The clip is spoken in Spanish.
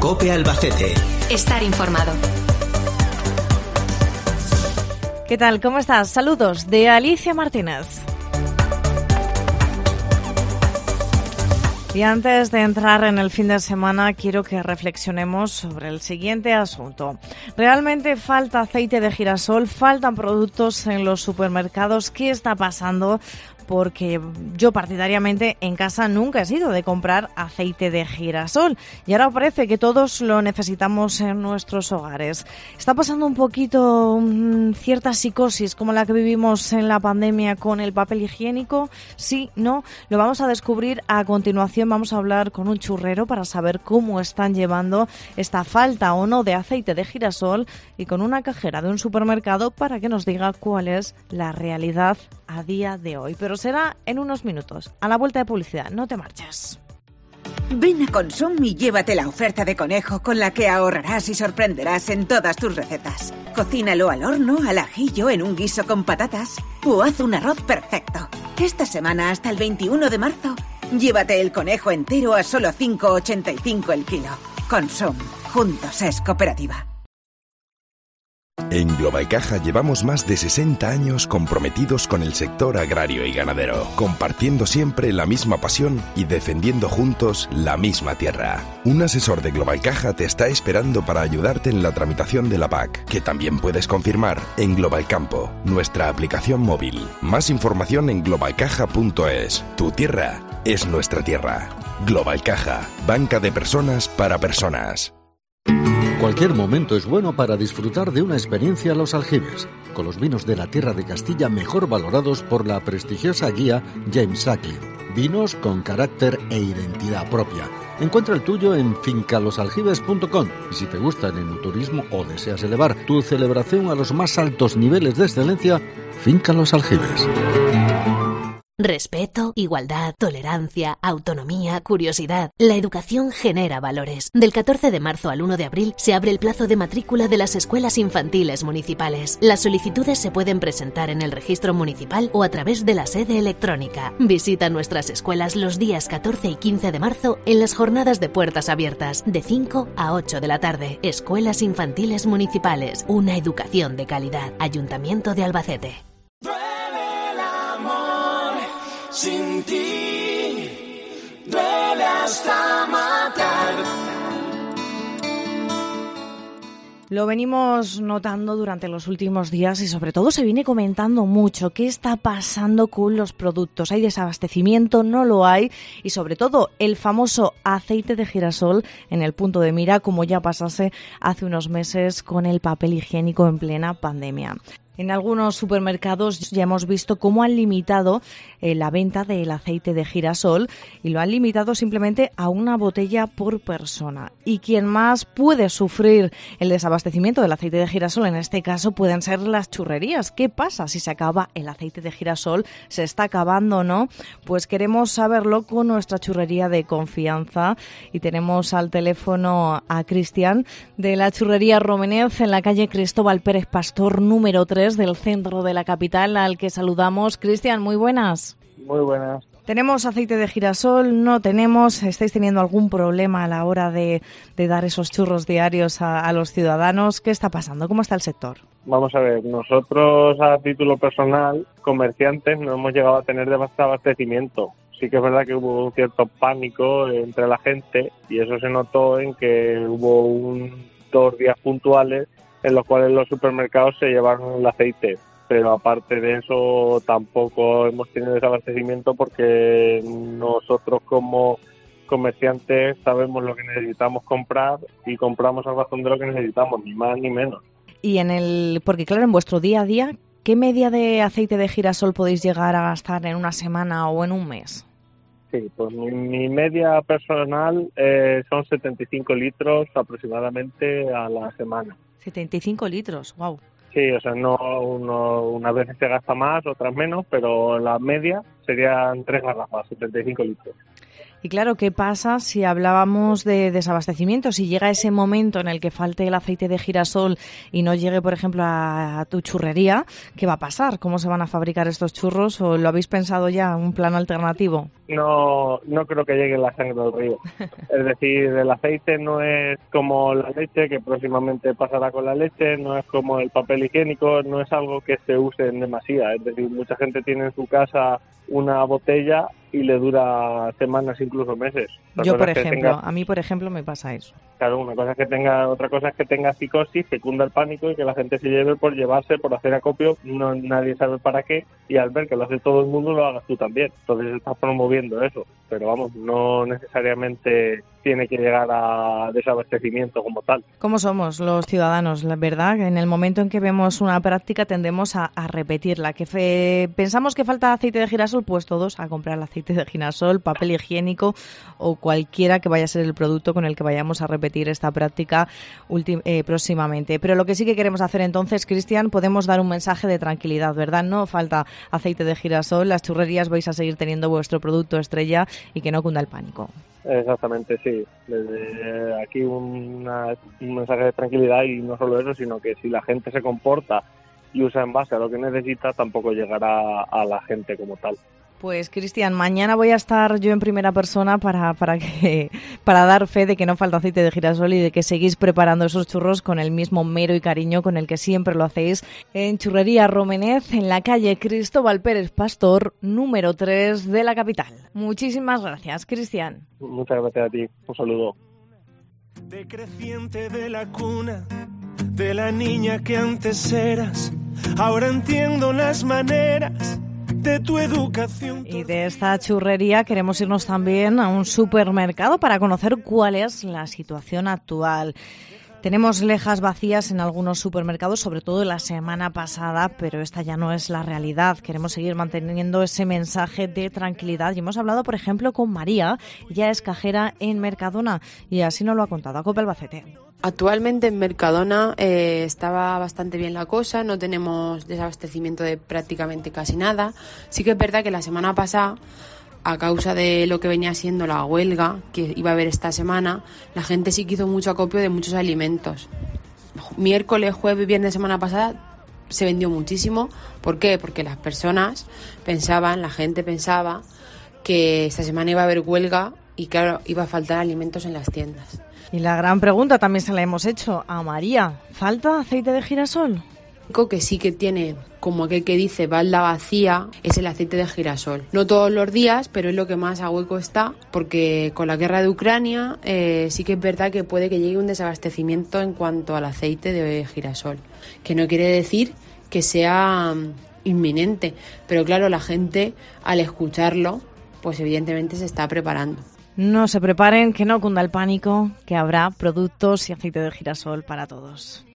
COPE Albacete. Estar informado. ¿Qué tal? ¿Cómo estás? Saludos de Alicia Martínez. Y antes de entrar en el fin de semana, quiero que reflexionemos sobre el siguiente asunto. ¿Realmente falta aceite de girasol? ¿Faltan productos en los supermercados? ¿Qué está pasando? Porque yo partidariamente en casa nunca he sido de comprar aceite de girasol y ahora parece que todos lo necesitamos en nuestros hogares. Está pasando un poquito cierta psicosis como la que vivimos en la pandemia con el papel higiénico. Sí, no, lo vamos a descubrir a continuación. Vamos a hablar con un churrero para saber cómo están llevando esta falta o no de aceite de girasol y con una cajera de un supermercado para que nos diga cuál es la realidad a día de hoy. Pero será en unos minutos. A la vuelta de publicidad, no te marches. Ven a Consum y llévate la oferta de conejo con la que ahorrarás y sorprenderás en todas tus recetas. Cocínalo al horno, al ajillo, en un guiso con patatas o haz un arroz perfecto. Esta semana hasta el 21 de marzo, llévate el conejo entero a solo 5,85 el kilo. Consum. Juntos es cooperativa. En Globalcaja llevamos más de 60 años comprometidos con el sector agrario y ganadero, compartiendo siempre la misma pasión y defendiendo juntos la misma tierra. Un asesor de Globalcaja te está esperando para ayudarte en la tramitación de la PAC, que también puedes confirmar en Globalcampo, nuestra aplicación móvil. Más información en globalcaja.es. Tu tierra es nuestra tierra. Globalcaja, banca de personas para personas. Cualquier momento es bueno para disfrutar de una experiencia a Los Aljibes, con los vinos de la tierra de Castilla mejor valorados por la prestigiosa guía James Sacklin. Vinos con carácter e identidad propia. Encuentra el tuyo en fincalosaljibes.com y si te gusta el enoturismo o deseas elevar tu celebración a los más altos niveles de excelencia, Finca Los Aljibes. Respeto, igualdad, tolerancia, autonomía, curiosidad. La educación genera valores. Del 14 de marzo al 1 de abril se abre el plazo de matrícula de las escuelas infantiles municipales. Las solicitudes se pueden presentar en el registro municipal o a través de la sede electrónica. Visita nuestras escuelas los días 14 y 15 de marzo en las jornadas de puertas abiertas, de 5 a 8 de la tarde. Escuelas infantiles municipales. Una educación de calidad. Ayuntamiento de Albacete. Sin ti, duele hasta matar. Lo venimos notando durante los últimos días y sobre todo se viene comentando mucho qué está pasando con los productos. ¿Hay desabastecimiento? ¿No lo hay? Y sobre todo el famoso aceite de girasol en el punto de mira, como ya pasase hace unos meses con el papel higiénico en plena pandemia. En algunos supermercados ya hemos visto cómo han limitado la venta del aceite de girasol y lo han limitado simplemente a una botella por persona. Y quien más puede sufrir el desabastecimiento del aceite de girasol en este caso pueden ser las churrerías. ¿Qué pasa si se acaba el aceite de girasol? ¿Se está acabando o no? Pues queremos saberlo con nuestra churrería de confianza y tenemos al teléfono a Cristian de la churrería Romenez en la calle Cristóbal Pérez Pastor número 3 del centro de la capital, al que saludamos. Cristian, muy buenas. Muy buenas. ¿Tenemos aceite de girasol? ¿No tenemos? ¿Estáis teniendo algún problema a la hora de dar esos churros diarios a los ciudadanos? ¿Qué está pasando? ¿Cómo está el sector? Vamos a ver, nosotros a título personal, comerciantes, no hemos llegado a tener desabastecimiento. Sí que es verdad que hubo un cierto pánico entre la gente y eso se notó en que hubo 2 días puntuales en los cuales los supermercados se llevaron el aceite, pero aparte de eso tampoco hemos tenido desabastecimiento porque nosotros como comerciantes sabemos lo que necesitamos comprar y compramos a razón de lo que necesitamos, ni más ni menos. Y porque claro, en vuestro día a día, ¿qué media de aceite de girasol podéis llegar a gastar en una semana o en un mes? Sí, pues mi media personal son 75 litros aproximadamente a la semana. 75 litros, wow. Sí, o sea, unas veces se gasta más, otras menos, pero la media serían 3 garrafas, 75 litros. Y claro, ¿qué pasa si hablábamos de desabastecimiento? Si llega ese momento en el que falte el aceite de girasol y no llegue, por ejemplo, a tu churrería, ¿qué va a pasar? ¿Cómo se van a fabricar estos churros? ¿O lo habéis pensado ya, un plan alternativo? No creo que llegue la sangre al río. Es decir, el aceite no es como la leche, que próximamente pasará con la leche, no es como el papel higiénico, no es algo que se use en demasía. Es decir, mucha gente tiene en su casa una botella y le dura semanas, incluso meses. Yo, por ejemplo, a mí, por ejemplo, me pasa eso. Claro, otra cosa es que tenga psicosis, que cunda el pánico y que la gente se lleve por llevarse, por hacer acopio, nadie sabe para qué, y al ver que lo hace todo el mundo, lo hagas tú también. Entonces estás promoviendo eso, pero vamos, no necesariamente tiene que llegar a desabastecimiento como tal. ¿Cómo somos los ciudadanos? La verdad, en el momento en que vemos una práctica tendemos a repetirla. Que pensamos que falta aceite de girasol, pues todos a comprar el aceite de girasol, papel higiénico o cualquiera que vaya a ser el producto con el que vayamos a repetir esta práctica próximamente. Pero lo que sí que queremos hacer entonces, Cristian, podemos dar un mensaje de tranquilidad, ¿verdad? No falta aceite de girasol, las churrerías vais a seguir teniendo vuestro producto estrella y que no cunda el pánico. Exactamente, sí. Desde aquí un mensaje de tranquilidad, y no solo eso, sino que si la gente se comporta y usa en base a lo que necesita, tampoco llegará a la gente como tal. Pues, Cristian, mañana voy a estar yo en primera persona para dar fe de que no falta aceite de girasol y de que seguís preparando esos churros con el mismo mero y cariño con el que siempre lo hacéis en Churrería Romenez, en la calle Cristóbal Pérez Pastor, número 3 de la capital. Muchísimas gracias, Cristian. Muchas gracias a ti. Un saludo. Decreciente de la cuna de la niña que antes eras, ahora entiendo las maneras de tu educación. Y de esta churrería queremos irnos también a un supermercado para conocer cuál es la situación actual. Tenemos lejas vacías en algunos supermercados, sobre todo la semana pasada, pero esta ya no es la realidad. Queremos seguir manteniendo ese mensaje de tranquilidad y hemos hablado, por ejemplo, con María. Ella es cajera en Mercadona y así nos lo ha contado a COPE Albacete. Actualmente en Mercadona estaba bastante bien la cosa, no tenemos desabastecimiento de prácticamente casi nada. Sí que es verdad que la semana pasada, a causa de lo que venía siendo la huelga que iba a haber esta semana, la gente sí que hizo mucho acopio de muchos alimentos. Miércoles, jueves, viernes, semana pasada se vendió muchísimo. ¿Por qué? Porque la gente pensaba que esta semana iba a haber huelga y claro, iba a faltar alimentos en las tiendas. Y la gran pregunta también se la hemos hecho a María. ¿Falta aceite de girasol? Que sí que tiene, como aquel que dice, balda vacía, es el aceite de girasol. No todos los días, pero es lo que más a hueco está, porque con la guerra de Ucrania sí que es verdad que puede que llegue un desabastecimiento en cuanto al aceite de girasol, que no quiere decir que sea inminente, pero claro, la gente al escucharlo, pues evidentemente se está preparando. No se preparen, que no cunda el pánico, que habrá productos y aceite de girasol para todos.